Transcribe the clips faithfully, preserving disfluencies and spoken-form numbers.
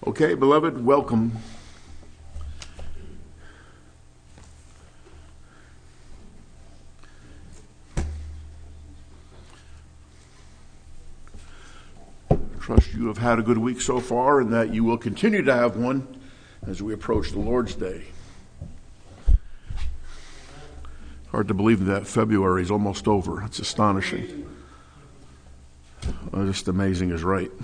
Okay, beloved, welcome. Trust you have had a good week so far and that you will continue to have one as we approach the Lord's Day. Hard to believe that February is almost over. It's astonishing. Uh, just amazing is right.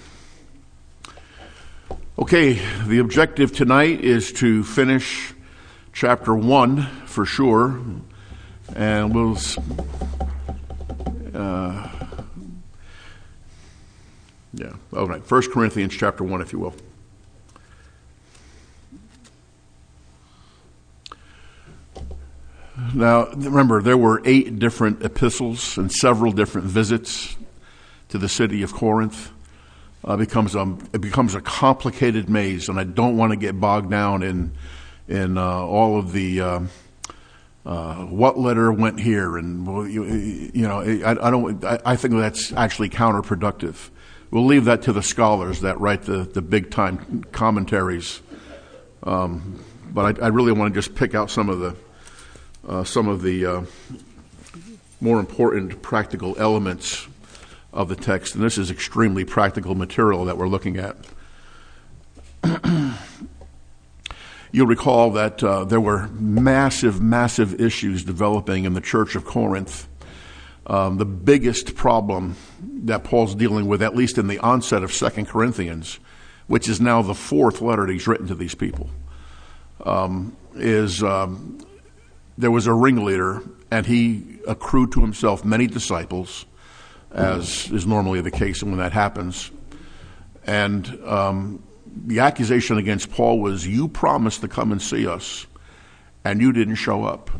Okay, the objective tonight is to finish chapter one for sure, and we'll uh, yeah, all right. First Corinthians chapter one, if you will. Now, remember, there were eight different epistles and several different visits to the city of Corinth. Uh, becomes a, it becomes a complicated maze, and I don't want to get bogged down in in uh, all of the uh, uh, what letter went here, and you, you know, I, I don't. I, I think that's actually counterproductive. We'll leave that to the scholars that write the, the big time commentaries. Um, but I, I really want to just pick out some of the uh, some of the uh, more important practical elements of the text, and this is extremely practical material that we're looking at. You'll recall that uh, there were massive, massive issues developing in the church of Corinth. Um, the biggest problem that Paul's dealing with, at least in the onset of Second Corinthians, which is now the fourth letter that he's written to these people, um, is um, there was a ringleader, and he accrued to himself many disciples, as is normally the case when that happens. And um, the accusation against Paul was, you promised to come and see us, and you didn't show up.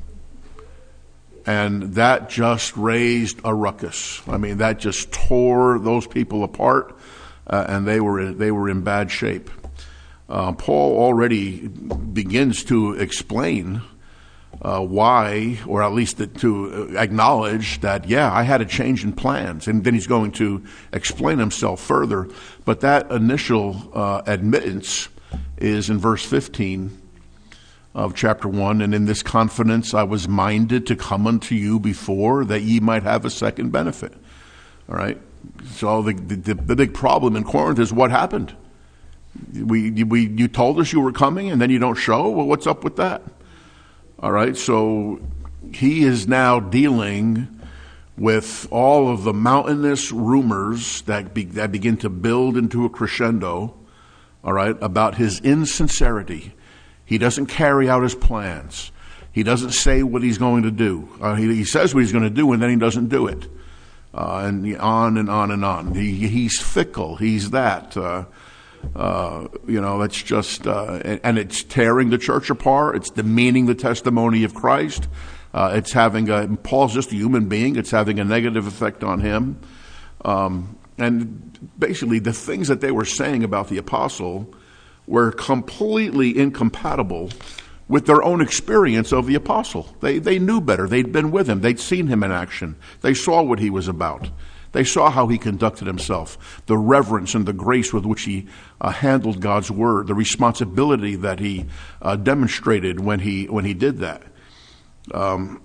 And that just raised a ruckus. I mean, that just tore those people apart, uh, and they were in, they were in bad shape. Uh, Paul already begins to explain Uh, why, or at least to acknowledge that, yeah, I had a change in plans. And then he's going to explain himself further. But that initial uh, admittance is in verse fifteen of chapter one. And in this confidence I was minded to come unto you before, that ye might have a second benefit. All right? So the, the, the big problem in Corinth is what happened. We, we, you told us you were coming, and then you don't show? Well, what's up with that? All right, so he is now dealing with all of the mountainous rumors that be, that begin to build into a crescendo, all right, about his insincerity. He doesn't carry out his plans. He doesn't say what he's going to do. Uh, he, he says what he's going to do, and then he doesn't do it. Uh, and on and on and on. He, he's fickle. He's that. Uh, Uh, you know, that's just, uh, and, and it's tearing the church apart. It's demeaning the testimony of Christ. Uh, it's having a, Paul's just a human being. It's having a negative effect on him. Um, and basically the things that they were saying about the apostle were completely incompatible with their own experience of the apostle. They, they knew better. They'd been with him. They'd seen him in action. They saw what he was about. They saw how he conducted himself, the reverence and the grace with which he uh, handled God's word, the responsibility that he uh, demonstrated when he when he did that. Um,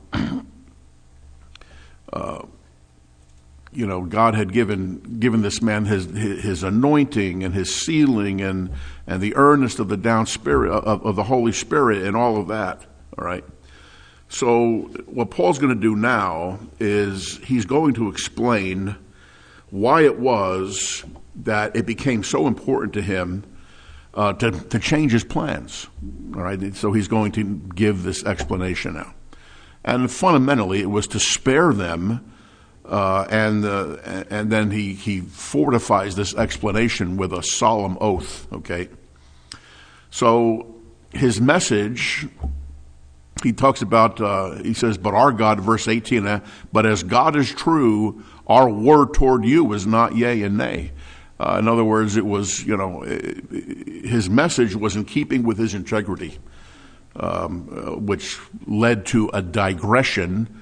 uh, you know, God had given given this man his his anointing and his sealing and and the earnest of the down spirit of, of the Holy Spirit and all of that. All right. So what Paul's going to do now is he's going to explain why it was that it became so important to him uh, to, to change his plans. All right, so he's going to give this explanation now. And fundamentally, it was to spare them, uh, and uh, and then he, he fortifies this explanation with a solemn oath, okay? So his message... He talks about, uh, he says, but our God, verse eighteen, uh, but as God is true, our word toward you is not yea and nay. Uh, in other words, it was, you know, his message was in keeping with his integrity, um, uh, which led to a digression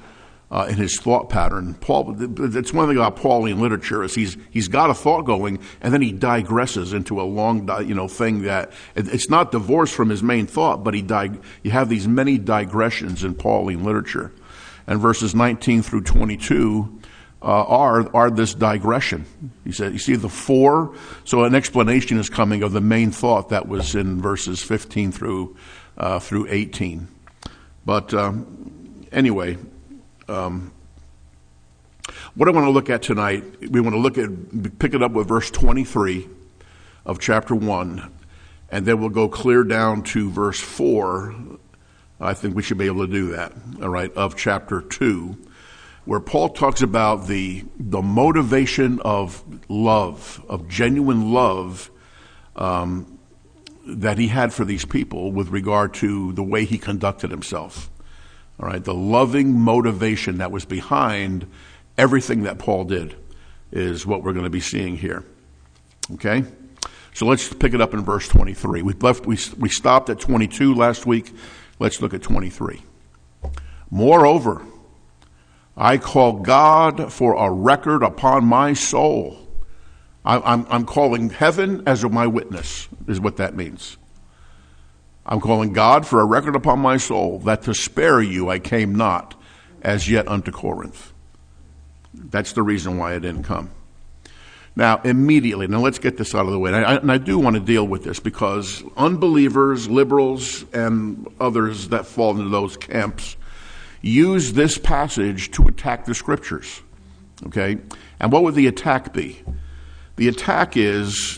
uh, in his thought pattern. Paul, it's one thing about Pauline literature is he's he's got a thought going, and then he digresses into a long, you know, thing that it's not divorced from his main thought, but he dig, you have these many digressions in Pauline literature, and verses nineteen through twenty-two. Uh, are are this digression. He said, you see the four, so an explanation is coming of the main thought that was in verses fifteen through uh, through eighteen. But um, anyway, um, what I want to look at tonight, we want to look at, pick it up with verse twenty-three of chapter one, and then we'll go clear down to verse four. I think we should be able to do that, all right, of chapter two. Where Paul talks about the the motivation of love, of genuine love um, that he had for these people with regard to the way he conducted himself. All right, the loving motivation that was behind everything that Paul did is what we're going to be seeing here. Okay, so let's pick it up in verse twenty-three. We left. We we stopped at twenty-two last week. Let's look at twenty-three. Moreover, I call God for a record upon my soul. I, I'm, I'm calling heaven as my witness, is what that means. I'm calling God for a record upon my soul, that to spare you I came not as yet unto Corinth. That's the reason why I didn't come. Now, immediately, now let's get this out of the way. And I, and I do want to deal with this because unbelievers, liberals, and others that fall into those camps use this passage to attack the scriptures, okay? And what would the attack be? The attack is,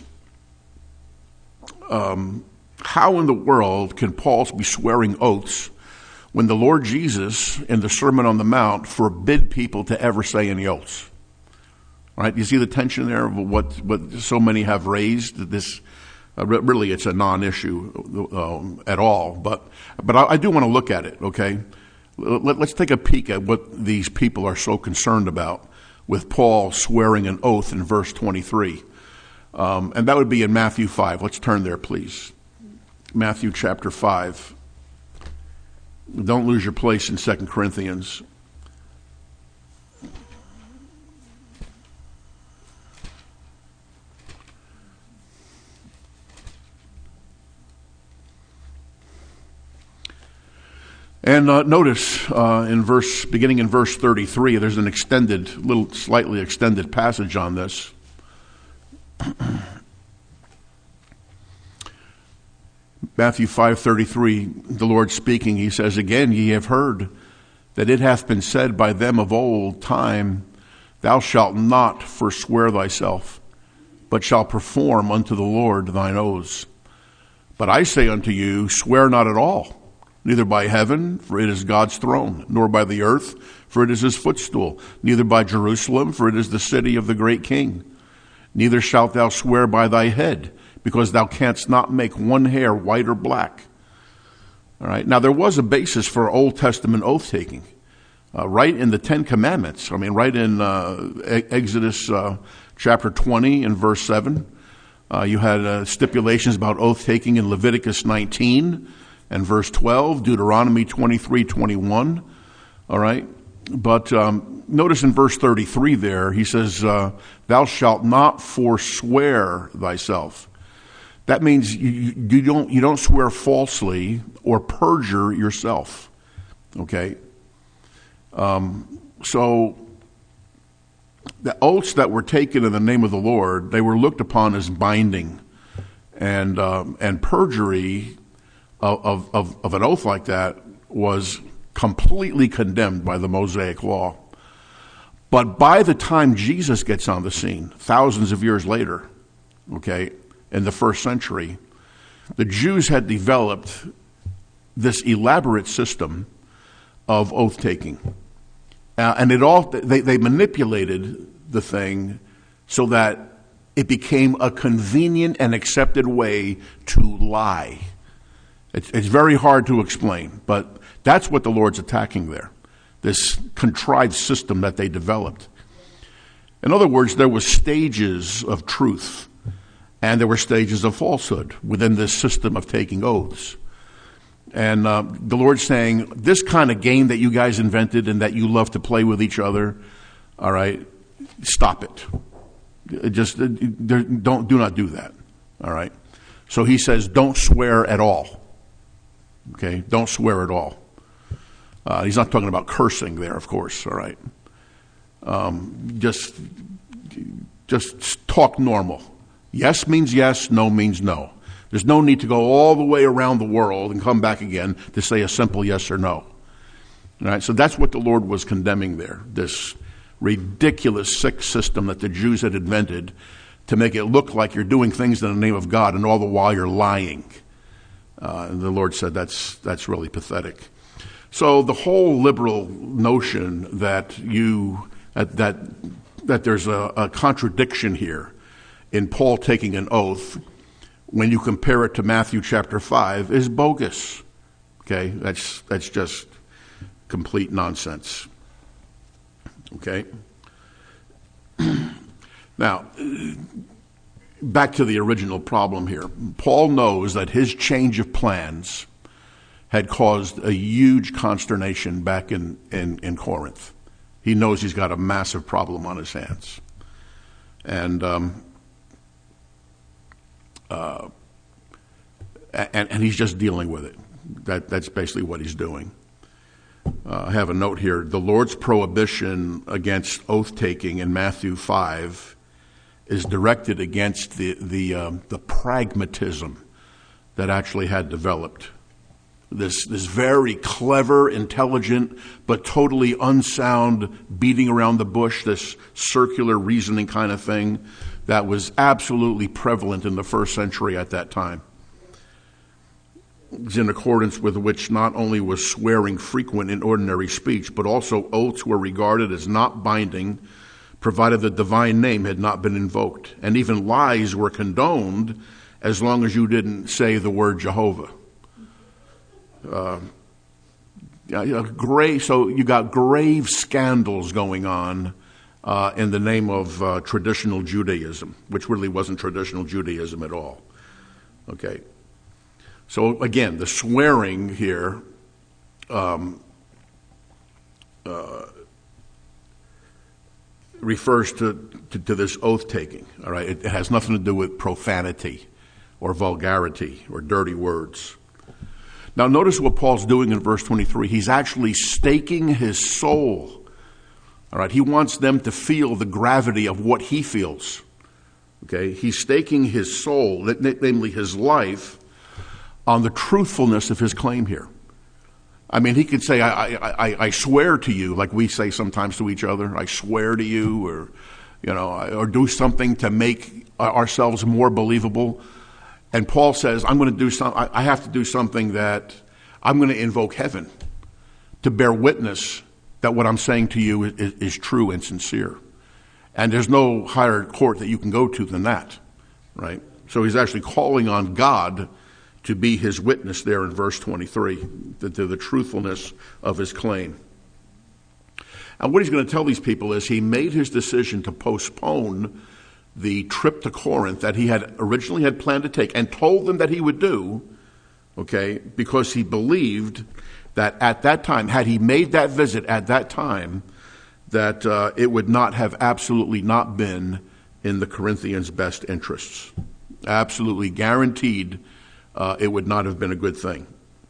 um, how in the world can Paul be swearing oaths when the Lord Jesus, in the Sermon on the Mount, forbid people to ever say any oaths? All right, you see the tension there of what, what so many have raised? This uh, really, it's a non-issue um, at all, but, but I, I do want to look at it, okay? Let's take a peek at what these people are so concerned about with Paul swearing an oath in verse twenty-three. Um, and that would be in Matthew five. Let's turn there, please. Matthew chapter five. Don't lose your place in Second Corinthians. And uh, notice uh, in verse, beginning in verse thirty-three, there's an extended, little slightly extended passage on this. Matthew five thirty-three, the Lord speaking, he says, Again ye have heard that it hath been said by them of old time, Thou shalt not forswear thyself, but shalt perform unto the Lord thine oaths. But I say unto you, swear not at all, neither by heaven, for it is God's throne, nor by the earth, for it is his footstool, neither by Jerusalem, for it is the city of the great king. Neither shalt thou swear by thy head, because thou canst not make one hair white or black. All right. Now, there was a basis for Old Testament oath-taking, uh, right in the Ten Commandments. I mean, right in uh, Exodus uh, chapter twenty and verse seven. Uh, you had uh, stipulations about oath-taking in Leviticus nineteen. And verse twelve, Deuteronomy twenty-three twenty-one, all right? But um, notice in verse thirty-three there, he says, uh, thou shalt not forswear thyself. That means you, you, don't, you don't swear falsely or perjure yourself, okay? Um, so the oaths that were taken in the name of the Lord, they were looked upon as binding. And, um, and perjury Of, of, of an oath like that was completely condemned by the Mosaic law. But by the time Jesus gets on the scene, thousands of years later, okay, in the first century, the Jews had developed this elaborate system of oath-taking. Uh, and it all they, they manipulated the thing so that it became a convenient and accepted way to lie. It's, it's very hard to explain, but that's what the Lord's attacking there, this contrived system that they developed. In other words, there were stages of truth, and there were stages of falsehood within this system of taking oaths. And uh, the Lord's saying, this kind of game that you guys invented and that you love to play with each other, all right, stop it. It just it, don't do not do that, all right? So he says, don't swear at all. Okay, don't swear at all. Uh, he's not talking about cursing there, of course, all right? Um, just, just talk normal. Yes means yes, no means no. There's no need to go all the way around the world and come back again to say a simple yes or no. All right, so that's what the Lord was condemning there, this ridiculous sick system that the Jews had invented to make it look like you're doing things in the name of God, and all the while you're lying. Uh, and the Lord said that's that's really pathetic. So the whole liberal notion that you that that, that there's a, a contradiction here in Paul taking an oath when you compare it to Matthew chapter five is bogus. Okay, that's that's just complete nonsense. Okay. Now, back to the original problem here. Paul knows that his change of plans had caused a huge consternation back in, in, in Corinth. He knows he's got a massive problem on his hands. And um, uh, and, and he's just dealing with it. That that's basically what he's doing. Uh, I have a note here. The Lord's prohibition against oath-taking in Matthew five is directed against the the, um, the pragmatism that actually had developed. This this very clever, intelligent, but totally unsound beating around the bush, this circular reasoning kind of thing that was absolutely prevalent in the first century at that time. In accordance with which not only was swearing frequent in ordinary speech, but also oaths were regarded as not binding, provided the divine name had not been invoked. And even lies were condoned as long as you didn't say the word Jehovah. Uh, grave, so you got grave scandals going on uh, in the name of uh, traditional Judaism, which really wasn't traditional Judaism at all. Okay. So again, the swearing here um, uh, refers to, to, to this oath-taking, all right? It, it has nothing to do with profanity or vulgarity or dirty words. Now notice what Paul's doing in verse twenty-three. He's actually staking his soul, all right? He wants them to feel the gravity of what he feels, okay? He's staking his soul, namely his life, on the truthfulness of his claim here. I mean, he could say, I, I, I swear to you, like we say sometimes to each other, I swear to you, or, you know, or do something to make ourselves more believable. And Paul says, I'm going to do some, I have to do something that I'm going to invoke heaven to bear witness that what I'm saying to you is, is true and sincere. And there's no higher court that you can go to than that, right? So he's actually calling on God to be his witness there in verse twenty-three, to, to the truthfulness of his claim. And what he's going to tell these people is he made his decision to postpone the trip to Corinth that he had originally had planned to take and told them that he would do, okay, because he believed that at that time, had he made that visit at that time, that uh, it would not have absolutely not been in the Corinthians' best interests. Absolutely guaranteed Uh, it would not have been a good thing.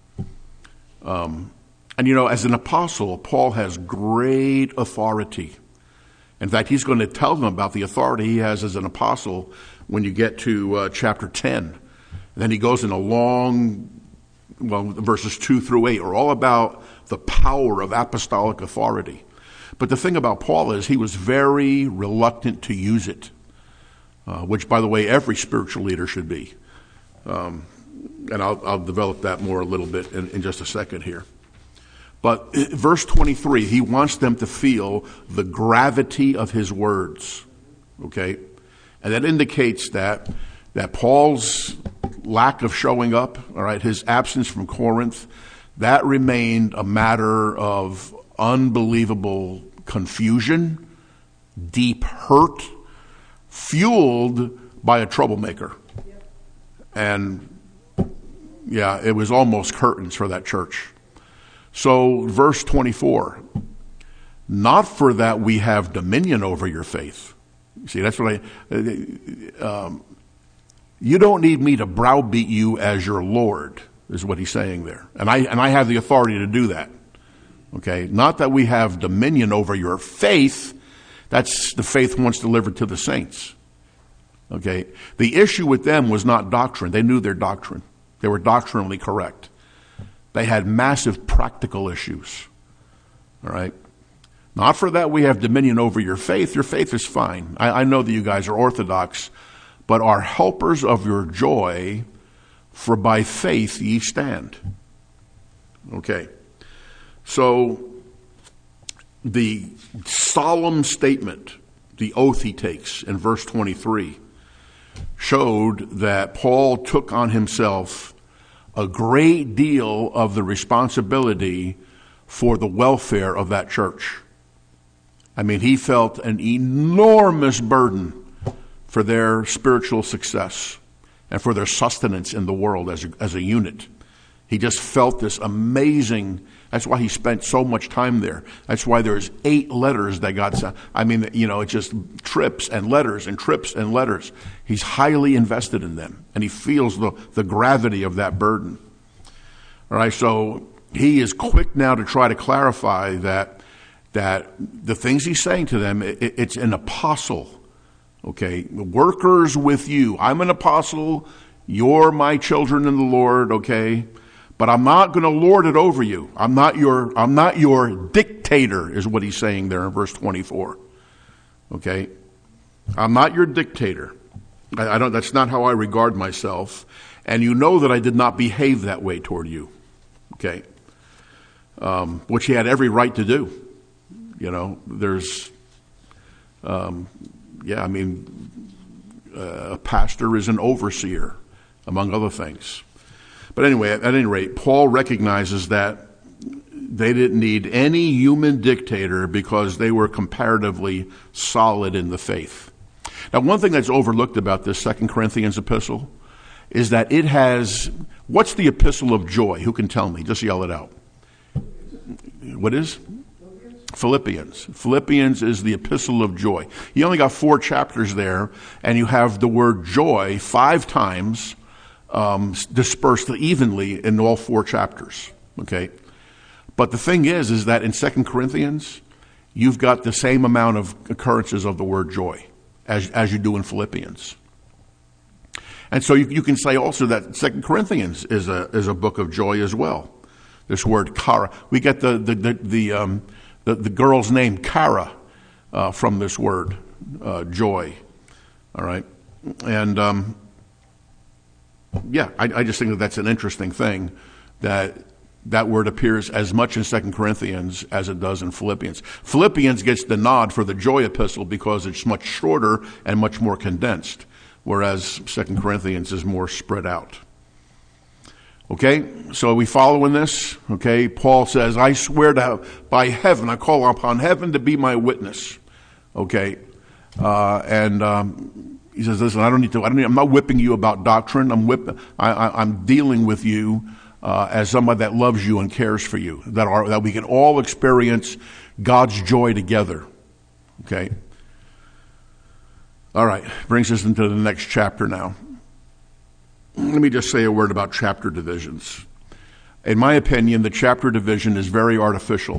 Um, and, you know, as an apostle, Paul has great authority. In fact, he's going to tell them about the authority he has as an apostle when you get to uh, chapter ten. And then he goes in a long, well, verses two through eight are all about the power of apostolic authority. But the thing about Paul is he was very reluctant to use it, uh, which, by the way, every spiritual leader should be. Um, And I'll, I'll develop that more a little bit in, in just a second here. But verse twenty-three, he wants them to feel the gravity of his words, okay? And that indicates that that Paul's lack of showing up, all right, his absence from Corinth, that remained a matter of unbelievable confusion, deep hurt, fueled by a troublemaker. And yeah, it was almost curtains for that church. So verse twenty-four, not for that we have dominion over your faith. See, that's what I, um, you don't need me to browbeat you as your Lord, is what he's saying there. And I, and I have the authority to do that. Okay. Not that we have dominion over your faith. That's the faith once delivered to the saints. Okay. The issue with them was not doctrine. They knew their doctrine. They were doctrinally correct. They had massive practical issues. All right. Not for that we have dominion over your faith. Your faith is fine. I, I know that you guys are Orthodox, but are helpers of your joy, for by faith ye stand. Okay. So the solemn statement, the oath he takes in verse twenty-three, showed that Paul took on himself a great deal of the responsibility for the welfare of that church. I mean, he felt an enormous burden for their spiritual success and for their sustenance in the world as a, as a unit. He just felt this amazing. That's why he spent so much time there. That's why there's eight letters that got sent. I mean, you know, it's just trips and letters and trips and letters. He's highly invested in them, and he feels the, the gravity of that burden. All right, so he is quick now to try to clarify that that the things he's saying to them, it, it's an apostle. Okay, workers with you. I'm an apostle. You're my children in the Lord. Okay, but I'm not going to lord it over you. I'm not your. I'm not your dictator, is what he's saying there in verse twenty-four. Okay, I'm not your dictator. I, I don't. That's not how I regard myself. And you know that I did not behave that way toward you. Okay, um, which he had every right to do. You know, there's. Um, Yeah, I mean, uh, a pastor is an overseer, among other things. But anyway, at, at any rate, Paul recognizes that they didn't need any human dictator because they were comparatively solid in the faith. Now, one thing that's overlooked about this Second Corinthians epistle is that it has, what's the epistle of joy? Who can tell me? Just yell it out. What is? Philippians. Philippians is the epistle of joy. You only got four chapters there, and you have the word joy five times um, dispersed evenly in all four chapters. Okay, but the thing is, is that in Second Corinthians, you've got the same amount of occurrences of the word joy as as you do in Philippians. And so you, you can say also that Second Corinthians is a is a book of joy as well. This word chara, we get the the the, the um, The, the girl's name, Kara, uh, from this word, uh, joy. All right. And, um, yeah, I, I just think that that's an interesting thing, that that word appears as much in Second Corinthians as it does in Philippians. Philippians gets the nod for the joy epistle because it's much shorter and much more condensed, whereas Second Corinthians is more spread out. Okay, so are we following this? Okay, Paul says, I swear to by heaven, I call upon heaven to be my witness. Okay, uh, and um, he says, listen, I don't need to. I don't need, I'm not whipping you about doctrine. I'm whipping. I, I, I'm dealing with you uh, as somebody that loves you and cares for you. That are that we can all experience God's joy together. Okay. All right, brings us into the next chapter now. Let me just say a word about chapter divisions. In my opinion, the chapter division is very artificial.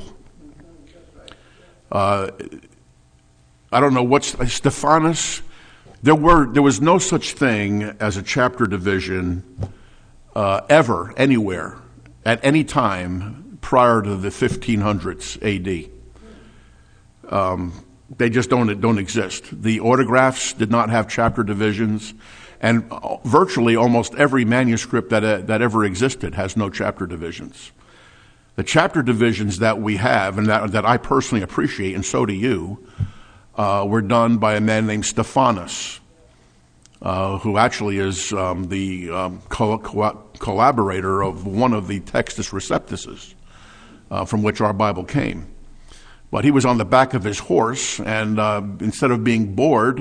Uh, I don't know what's Stephanus. There were there was no such thing as a chapter division uh, ever anywhere at any time prior to the fifteen hundreds A D. Um, they just don't don't exist. The autographs did not have chapter divisions. And virtually almost every manuscript that uh, that ever existed has no chapter divisions. The chapter divisions that we have, and that, that I personally appreciate, and so do you, uh, were done by a man named Stephanus, uh, who actually is um, the um, co- co- collaborator of one of the Textus Receptuses, uh, from which our Bible came. But he was on the back of his horse, and uh, instead of being bored,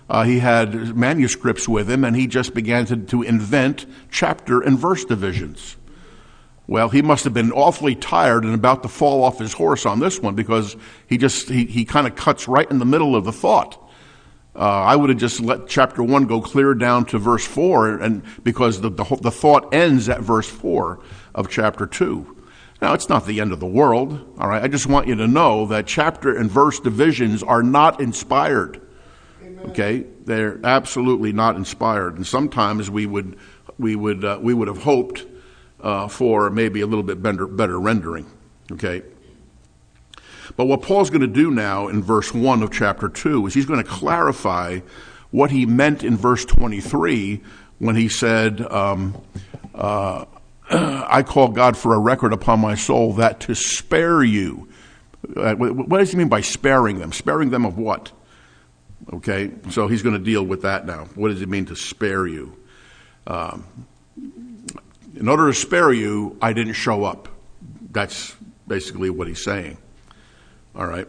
Uh, he had manuscripts with him, and he just began to, to invent chapter and verse divisions. Well, he must have been awfully tired and about to fall off his horse on this one, because he just he, he kind of cuts right in the middle of the thought. Uh, I would have just let chapter one go clear down to verse four, and because the, the the thought ends at verse four of chapter two. Now, it's not the end of the world. All right, I just want you to know that chapter and verse divisions are not inspired. Okay, they're absolutely not inspired, and sometimes we would we would uh, we would have hoped uh, for maybe a little bit better better rendering. Okay, but what Paul's going to do now in verse one of chapter two is he's going to clarify what he meant in verse twenty-three when he said, um, uh, "I call God for a record upon my soul that to spare you." Uh, what does he mean by sparing them? Sparing them of what? Okay, so he's going to deal with that now. What does it mean to spare you? Um, in order to spare you, I didn't show up. That's basically what he's saying. All right.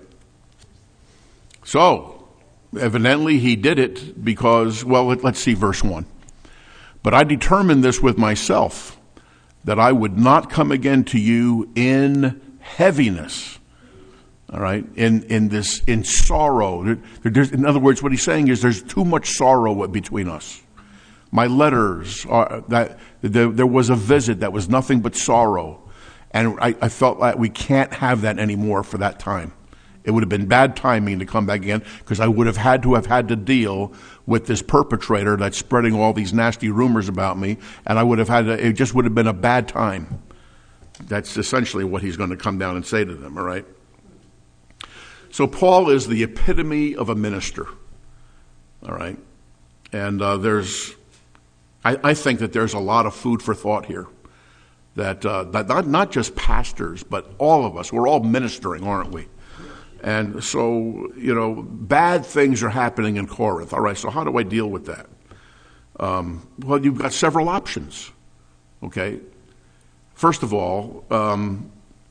So, evidently he did it because, well, let, let's see verse one. But I determined this with myself, that I would not come again to you in heaviness. All right, in in this in sorrow. There, there's, in other words, what he's saying is there's too much sorrow between us. My letters are that there, there was a visit that was nothing but sorrow, and I, I felt like we can't have that anymore for that time. It would have been bad timing to come back again, because I would have had to have had to deal with this perpetrator that's spreading all these nasty rumors about me, and I would have had to, it just would have been a bad time. That's essentially what he's going to come down and say to them. All right. So Paul is the epitome of a minister, all right? And uh, there's, I, I think that there's a lot of food for thought here. That, uh, that not, not just pastors, but all of us, we're all ministering, aren't we? And so, you know, bad things are happening in Corinth. All right, so how do I deal with that? Um, well, you've got several options, okay? First of all, um,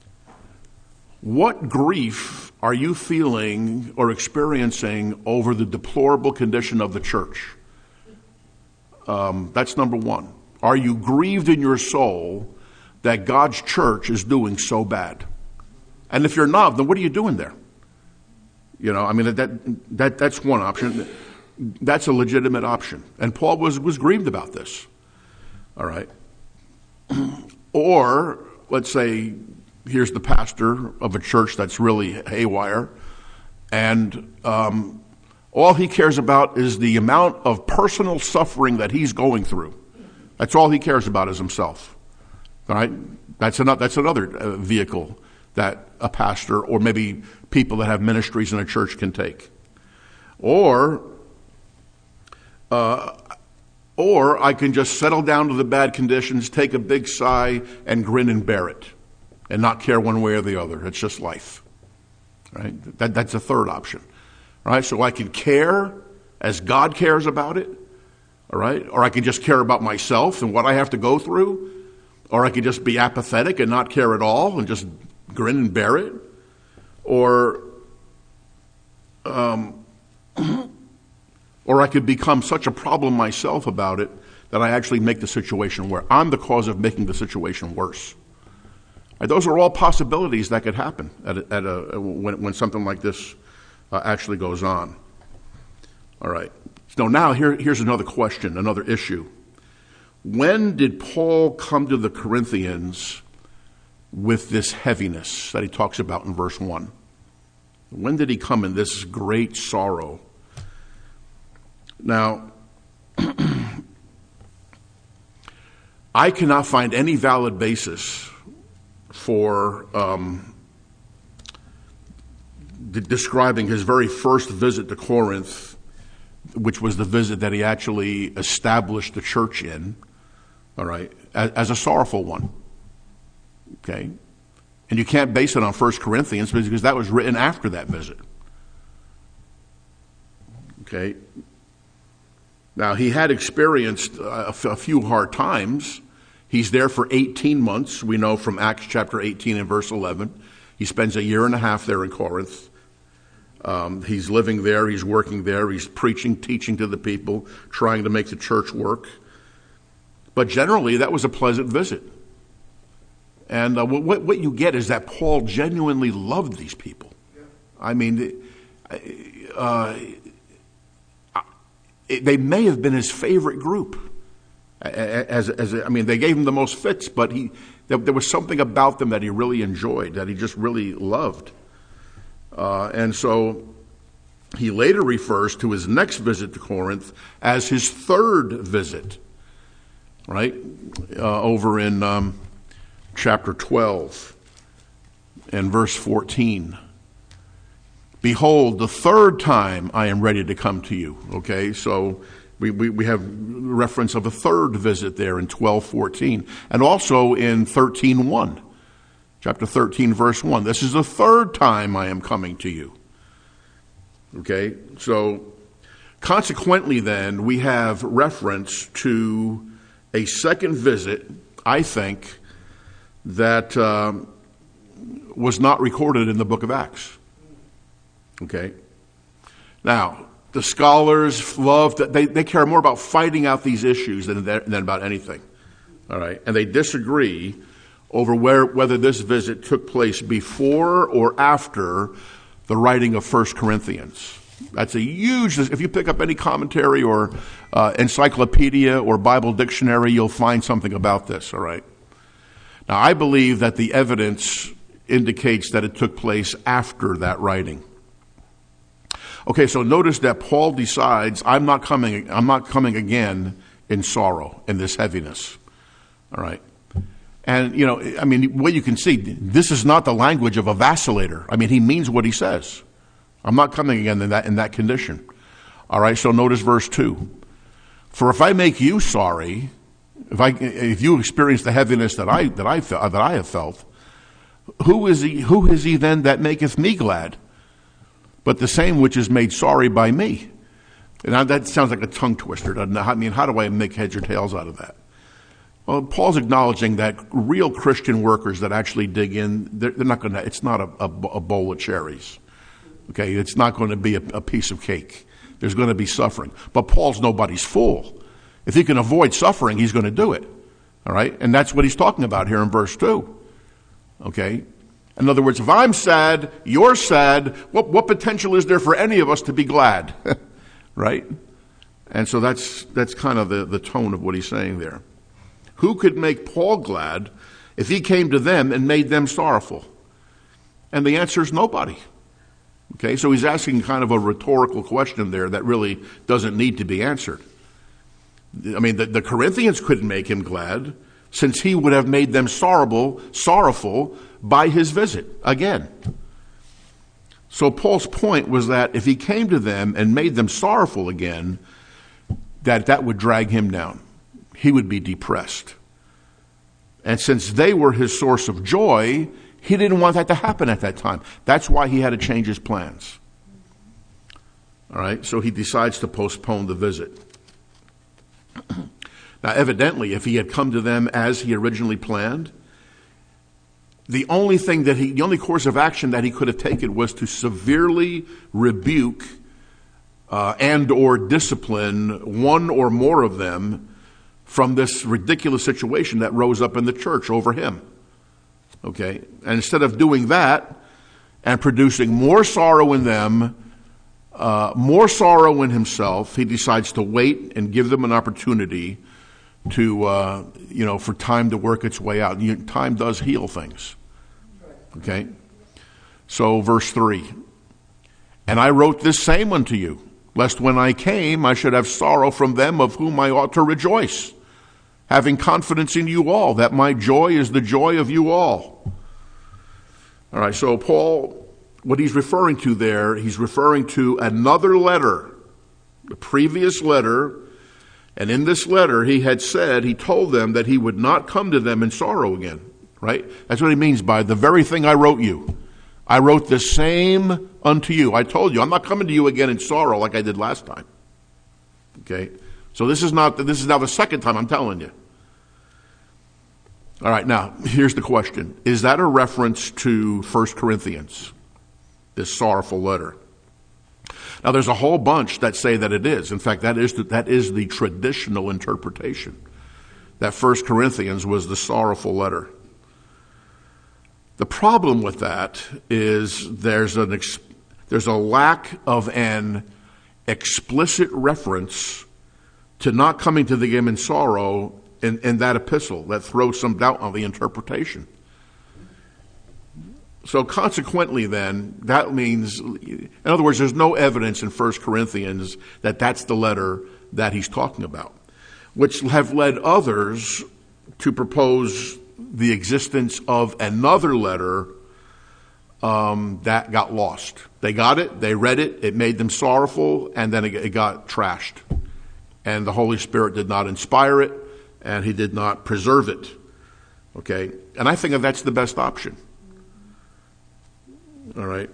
what grief are you feeling or experiencing over the deplorable condition of the church? Um, that's number one. Are you grieved in your soul that God's church is doing so bad? And if you're not, then what are you doing there? You know, I mean, that that that's one option. That's a legitimate option. And Paul was, was grieved about this. All right. Or, let's say, here's the pastor of a church that's really haywire, and um, all he cares about is the amount of personal suffering that he's going through. That's all he cares about is himself. All right? That's another, that's another uh, vehicle that a pastor or maybe people that have ministries in a church can take. Or, uh, or I can just settle down to the bad conditions, take a big sigh, and grin and bear it, and not care one way or the other. It's just life, right? That, that's a third option, right? So I can care as God cares about it, all right? Or I can just care about myself and what I have to go through, or I can just be apathetic and not care at all and just grin and bear it, or um, or I could become such a problem myself about it that I actually make the situation where I'm the cause of making the situation worse. And those are all possibilities that could happen at a, at a, when, when something like this uh, actually goes on. All right. So now here, here's another question, another issue. When did Paul come to the Corinthians with this heaviness that he talks about in verse one? When did he come in this great sorrow? Now, I cannot find any valid basis for um, de- describing his very first visit to Corinth, which was the visit that he actually established the church in, all right, as, as a sorrowful one. Okay? And you can't base it on First Corinthians because that was written after that visit. Okay? Now, he had experienced a, f- a few hard times. He's there for eighteen months. We know from Acts chapter eighteen and verse eleven. He spends a year and a half there in Corinth. Um, he's living there, he's working there, he's preaching, teaching to the people, trying to make the church work. But generally, that was a pleasant visit. And uh, what, what you get is that Paul genuinely loved these people. Yeah. I mean, uh, it, they may have been his favorite group. As, as I mean, they gave him the most fits, but he there, there was something about them that he really enjoyed, that he just really loved. Uh, and so he later refers to his next visit to Corinth as his third visit, right? Uh, over in um, chapter twelve and verse fourteen. Behold, the third time I am ready to come to you. Okay, so we, we, we have reference of a third visit there in twelve fourteen, and also in thirteen one. Chapter thirteen, verse one. This is the third time I am coming to you. Okay, so consequently then, we have reference to a second visit, I think, that um, was not recorded in the book of Acts. Okay? Now, the scholars love, that they, they care more about fighting out these issues than, than about anything. All right? And they disagree over where, whether this visit took place before or after the writing of First Corinthians. That's a huge, if you pick up any commentary or uh, encyclopedia or Bible dictionary, you'll find something about this, all right? Now, I believe that the evidence indicates that it took place after that writing. Okay, so notice that Paul decides, I'm not coming, I'm not coming again in sorrow, in this heaviness, all right? And, you know, I mean, what you can see, this is not the language of a vacillator. I mean, he means what he says. I'm not coming again in that in that condition. All right, so notice verse two. For if I make you sorry, if I if you experience the heaviness that I that I felt that I have felt, who is he who is he then that maketh me glad? But the same which is made sorry by me. And that sounds like a tongue twister, doesn't it? I mean, how do I make heads or tails out of that? Well, Paul's acknowledging that real Christian workers that actually dig in, they're, they're not going to. It's not a, a, a bowl of cherries. Okay, it's not going to be a, a piece of cake. There's going to be suffering. But Paul's nobody's fool. If he can avoid suffering, he's going to do it. All right, and that's what he's talking about here in verse two. Okay, in other words, if I'm sad, you're sad. What what potential is there for any of us to be glad? Right? And so that's that's kind of the, the tone of what he's saying there. Who could make Paul glad if he came to them and made them sorrowful? And the answer is nobody. Okay, so he's asking kind of a rhetorical question there that really doesn't need to be answered. I mean, the, the Corinthians couldn't make him glad since he would have made them sorrowful, sorrowful by his visit again. So Paul's point was that if he came to them and made them sorrowful again, that that would drag him down. He would be depressed. And since they were his source of joy, he didn't want that to happen at that time. That's why he had to change his plans. All right, so he decides to postpone the visit. Now, evidently, if he had come to them as he originally planned, the only thing that he, the only course of action that he could have taken was to severely rebuke uh, and or discipline one or more of them from this ridiculous situation that rose up in the church over him. Okay, and instead of doing that and producing more sorrow in them, uh, more sorrow in himself, he decides to wait and give them an opportunity to, uh, you know, for time to work its way out. You, time does heal things. Okay, so verse three. And I wrote this same unto you, lest when I came I should have sorrow from them of whom I ought to rejoice, having confidence in you all, that my joy is the joy of you all. All right, so Paul, what he's referring to there, he's referring to another letter, the previous letter, and in this letter he had said, he told them that he would not come to them in sorrow again, right? That's what he means by the very thing I wrote you. I wrote the same unto you. I told you, I'm not coming to you again in sorrow like I did last time. Okay? So this is not, this is now the second time I'm telling you. All right, now, here's the question. Is that a reference to First Corinthians, this sorrowful letter? Now, there's a whole bunch that say that it is. In fact, that is the, that is the traditional interpretation, that First Corinthians was the sorrowful letter. The problem with that is there's an ex, there's a lack of an explicit reference to not coming to the game in sorrow in, in that epistle that throws some doubt on the interpretation. So consequently then, that means, in other words, there's no evidence in First Corinthians that that's the letter that he's talking about, which have led others to propose the existence of another letter um, that got lost. They got it, they read it, it made them sorrowful, and then it, it got trashed. And the Holy Spirit did not inspire it, and he did not preserve it. Okay? And I think that that's the best option. All right.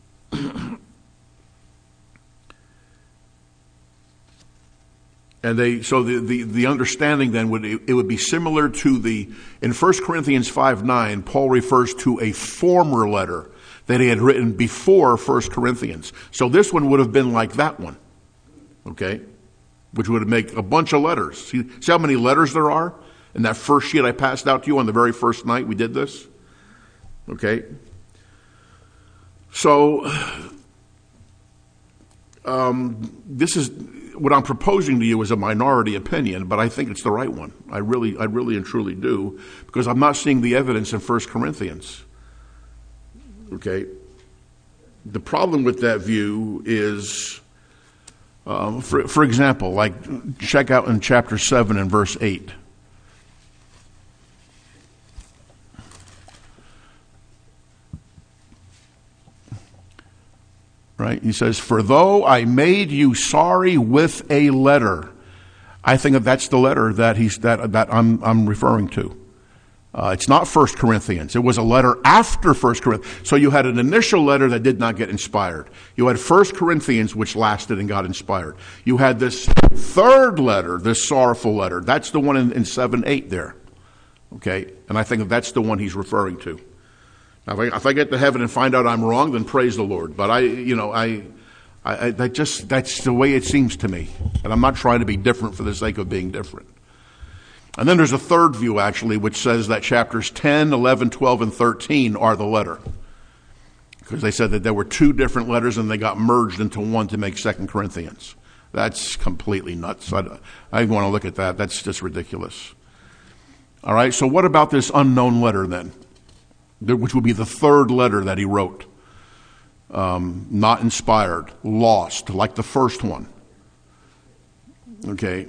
And they, so the, the, the understanding then would, it would be similar to the, in First Corinthians five nine, Paul refers to a former letter that he had written before First Corinthians. So this one would have been like that one. Okay? Which would make a bunch of letters. See, see how many letters there are in that first sheet I passed out to you on the very first night we did this? Okay? So, um, this is what I'm proposing to you is a minority opinion, but I think it's the right one. I really, I really and truly do, because I'm not seeing the evidence in First Corinthians. Okay, the problem with that view is, um, for for example, like check out in chapter seven and verse eight. Right? He says, "For though I made you sorry with a letter," I think that that's the letter that he's that that I'm I'm referring to. Uh, it's not First Corinthians. It was a letter after First Corinthians. So you had an initial letter that did not get inspired. You had First Corinthians, which lasted and got inspired. You had this third letter, this sorrowful letter. That's the one in, in seven eight there. Okay, and I think that that's the one he's referring to. Now, if I, if I get to heaven and find out I'm wrong, then praise the Lord. But I, you know, I, I, I that just that's the way it seems to me, and I'm not trying to be different for the sake of being different. And then there's a third view, actually, which says that chapters ten, eleven, twelve, and thirteen are the letter, because they said that there were two different letters and they got merged into one to make Second Corinthians. That's completely nuts. I, I want to look at that. That's just ridiculous. All right. So what about this unknown letter then? Which would be the third letter that he wrote. Um, not inspired, lost, like the first one. Okay.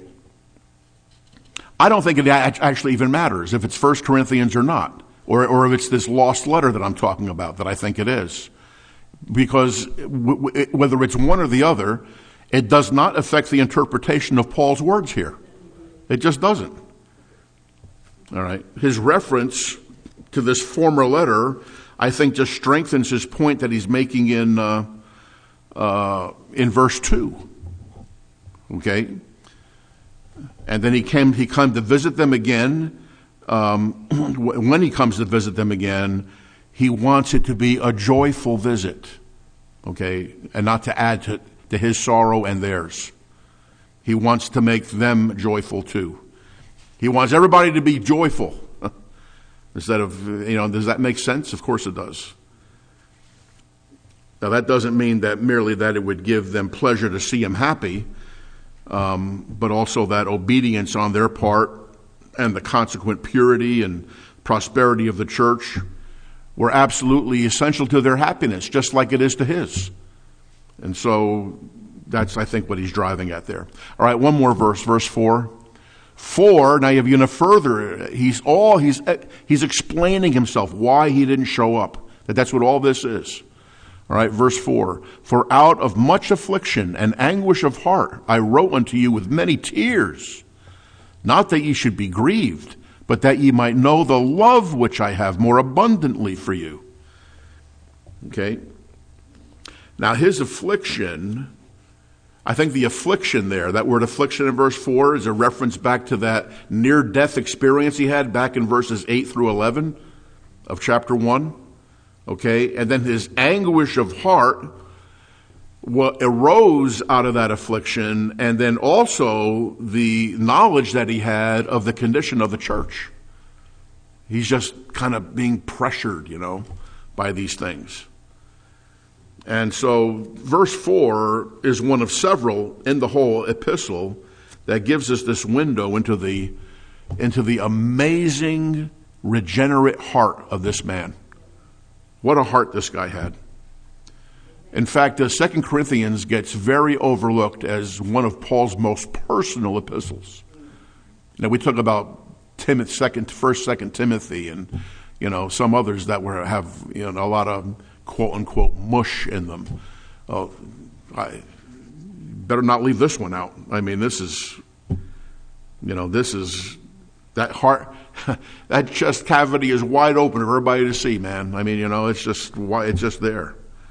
I don't think it actually even matters if it's First Corinthians or not, or, or if it's this lost letter that I'm talking about, that I think it is. Because w- w- whether it's one or the other, it does not affect the interpretation of Paul's words here. It just doesn't. All right. His reference to this former letter, I think, just strengthens his point that he's making in uh, uh, in verse two. Okay, and then he came. He came to visit them again. Um, when he comes to visit them again, he wants it to be a joyful visit. Okay, and not to add to, to his sorrow and theirs. He wants to make them joyful too. He wants everybody to be joyful. Instead of, you know, does that make sense? Of course it does. Now that doesn't mean that merely that it would give them pleasure to see him happy, um, but also that obedience on their part and the consequent purity and prosperity of the church were absolutely essential to their happiness, just like it is to his. And so that's, I think, what he's driving at there. All right, one more verse, verse four. For, now you're going to further, he's all, he's, he's explaining himself, why he didn't show up. That that's what all this is. All right, verse four. For out of much affliction and anguish of heart, I wrote unto you with many tears, not that ye should be grieved, but that ye might know the love which I have more abundantly for you. Okay. Now his affliction, I think the affliction there, that word affliction in verse four, is a reference back to that near-death experience he had back in verses eight through eleven of chapter one. Okay, and then his anguish of heart what arose out of that affliction, and then also the knowledge that he had of the condition of the church. He's just kind of being pressured, you know, by these things. And so verse four is one of several in the whole epistle that gives us this window into the into the amazing regenerate heart of this man. What a heart this guy had. In fact, the Second Corinthians gets very overlooked as one of Paul's most personal epistles. Now, we talk about Timothy, second, first, second Timothy, and you know some others that were have you know a lot of quote unquote mush in them. Oh, I better not leave this one out. I mean, this is, you know, this is that heart, that chest cavity is wide open for everybody to see, man. I mean, you know, it's just why it's just there.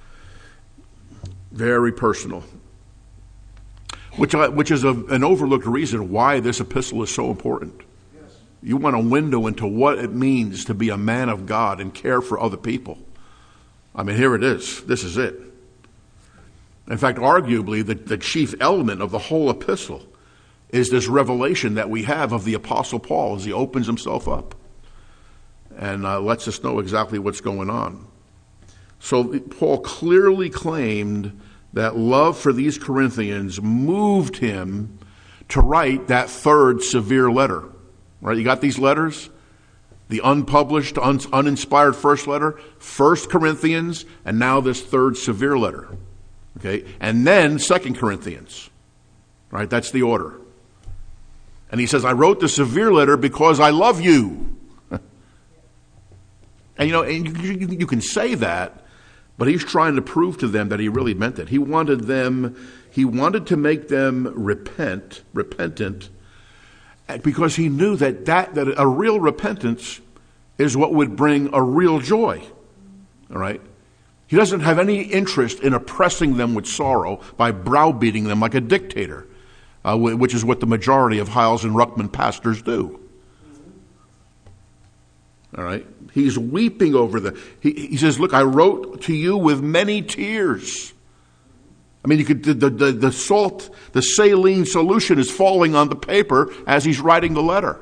Very personal, which which is a, an overlooked reason why this epistle is so important. Yes. You want a window into what it means to be a man of God and care for other people. I mean, here it is. This is it. In fact, arguably, the, the chief element of the whole epistle is this revelation that we have of the Apostle Paul as he opens himself up and uh, lets us know exactly what's going on. So Paul clearly claimed that love for these Corinthians moved him to write that third severe letter. Right? You got these letters? The unpublished, un- uninspired first letter, First Corinthians, and now this third severe letter. Okay? And then Second Corinthians. Right? That's the order. And he says, I wrote the severe letter because I love you. And you know, and you, you, you can say that, but he's trying to prove to them that he really meant it. He wanted them, he wanted to make them repent, repentant, because he knew that, that, that a real repentance is what would bring a real joy. All right? He doesn't have any interest in oppressing them with sorrow by browbeating them like a dictator, uh, which is what the majority of Hiles and Ruckman pastors do. All right? He's weeping over them. He, he says, look, I wrote to you with many tears. I mean, you could, the, the, the salt, the saline solution is falling on the paper as he's writing the letter.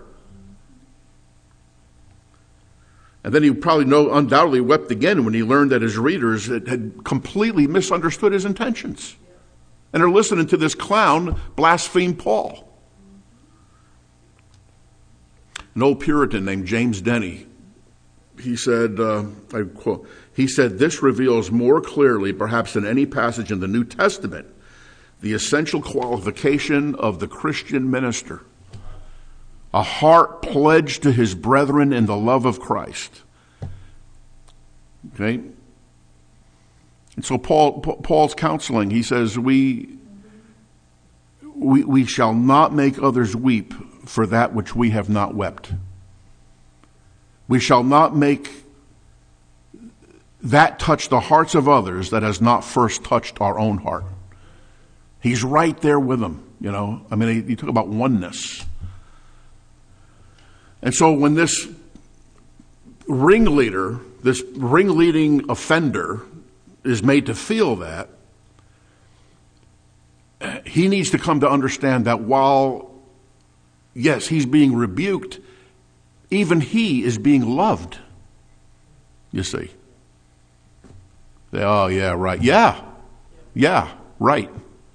And then he probably know, undoubtedly wept again when he learned that his readers had, had completely misunderstood his intentions. And are listening to this clown blaspheme Paul. An old Puritan named James Denny, he said, uh, I quote, he said, this reveals more clearly, perhaps than any passage in the New Testament, the essential qualification of the Christian minister. A heart pledged to his brethren in the love of Christ. Okay? And so Paul, Paul's counseling, he says, we, we, we shall not make others weep for that which we have not wept. We shall not make that touch the hearts of others that has not first touched our own heart. He's right there with them, you know. I mean, you talk about oneness. And so when this ringleader, this ringleading offender is made to feel that, he needs to come to understand that while, yes, he's being rebuked, even he is being loved. You see. Oh, yeah, right. Yeah. Yeah, right.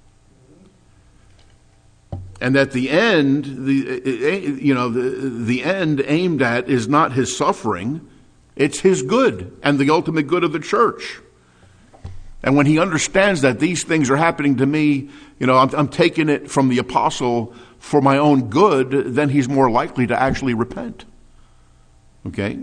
And that the end, the you know, the, the end aimed at is not his suffering, it's his good and the ultimate good of the church. And when he understands that these things are happening to me, you know, I'm, I'm taking it from the apostle for my own good, then he's more likely to actually repent. Okay?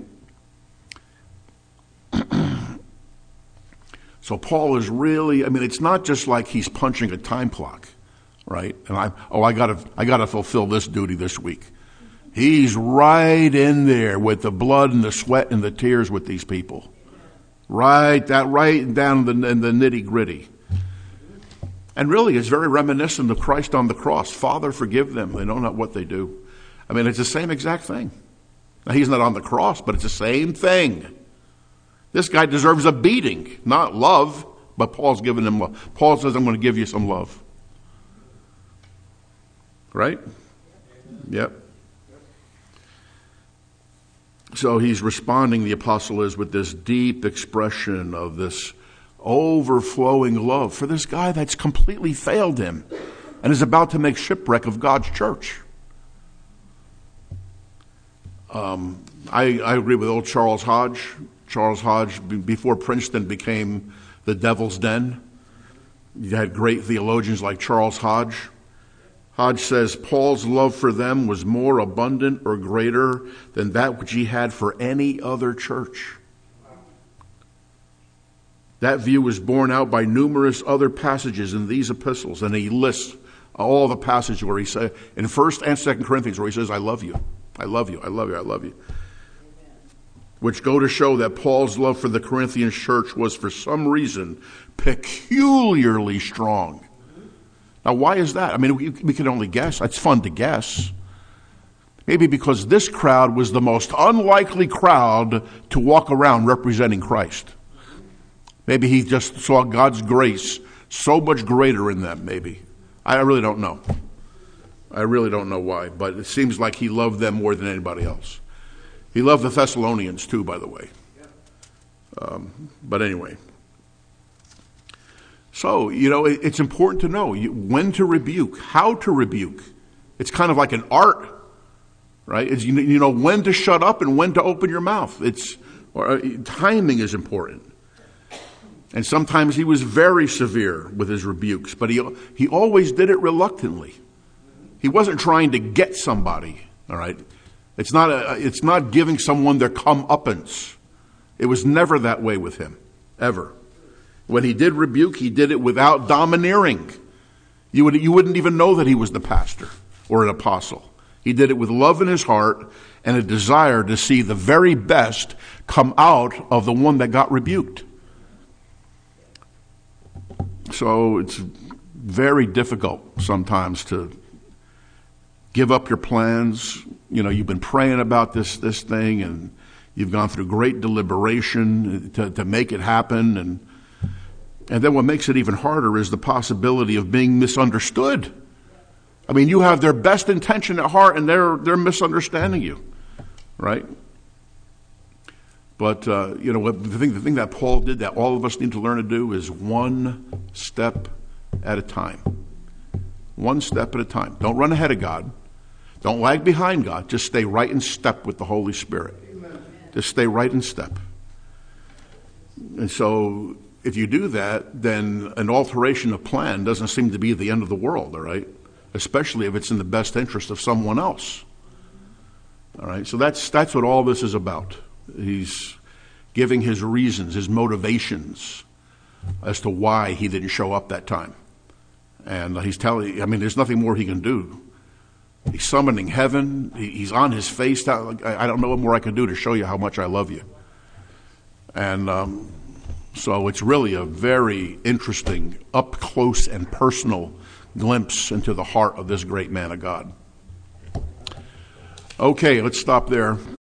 So Paul is really, I mean, it's not just like he's punching a time clock, right? And I, oh, I gotta, I gotta fulfill this duty this week. He's right in there with the blood and the sweat and the tears with these people. Right, that right down in the, in the nitty gritty. And really, it's very reminiscent of Christ on the cross. Father, forgive them. They know not what they do. I mean, it's the same exact thing. Now, he's not on the cross, but it's the same thing. This guy deserves a beating, not love, But Paul's giving them love. Paul says, I'm going to give you some love. Right? Yep. So he's responding, the apostle is, with this deep expression of this overflowing love for this guy that's completely failed him and is about to make shipwreck of God's church. Um, I, I agree with old Charles Hodge. Charles Hodge, b- before Princeton became the devil's den, you had great theologians like Charles Hodge. Hodge says, Paul's love for them was more abundant or greater than that which he had for any other church. That view was borne out by numerous other passages in these epistles, and he lists all the passages where he says, in First and Second Corinthians, where he says, I love you, I love you, I love you, I love you. Which go to show that Paul's love for the Corinthian church was for some reason peculiarly strong. Now, why is that? I mean, we, we can only guess. It's fun to guess. Maybe because this crowd was the most unlikely crowd to walk around representing Christ. Maybe he just saw God's grace so much greater in them, maybe. I really don't know. I really don't know why, but it seems like he loved them more than anybody else. He loved the Thessalonians too, by the way. Um, but anyway. So, you know, it's important to know when to rebuke, how to rebuke. It's kind of like an art, right? It's, you know, when to shut up and when to open your mouth. It's or, timing is important. And sometimes he was very severe with his rebukes, but he he always did it reluctantly. He wasn't trying to get somebody, all right? It's not a, it's not giving someone their comeuppance. It was never that way with him, ever. When he did rebuke, he did it without domineering. You would, you wouldn't even know that he was the pastor or an apostle. He did it with love in his heart and a desire to see the very best come out of the one that got rebuked. So it's very difficult sometimes to give up your plans. You know, you've been praying about this, this thing, and you've gone through great deliberation to, to make it happen, and And then what makes it even harder is the possibility of being misunderstood. I mean, you have their best intention at heart, and they're they're misunderstanding you, right? But uh, you know, the thing the thing that Paul did that all of us need to learn to do is one step at a time. One step at a time. Don't run ahead of God. Don't lag behind God. Just stay right in step with the Holy Spirit. Amen. Just stay right in step. And so, if you do that, then an alteration of plan doesn't seem to be the end of the world, all right? Especially if it's in the best interest of someone else. All right, so that's that's what all this is about. He's giving his reasons, his motivations as to why he didn't show up that time. And he's telling, I mean, there's nothing more he can do. He's summoning heaven. He's on his face. I don't know what more I can do to show you how much I love you. And um, so it's really a very interesting, up close and personal glimpse into the heart of this great man of God. Okay, let's stop there.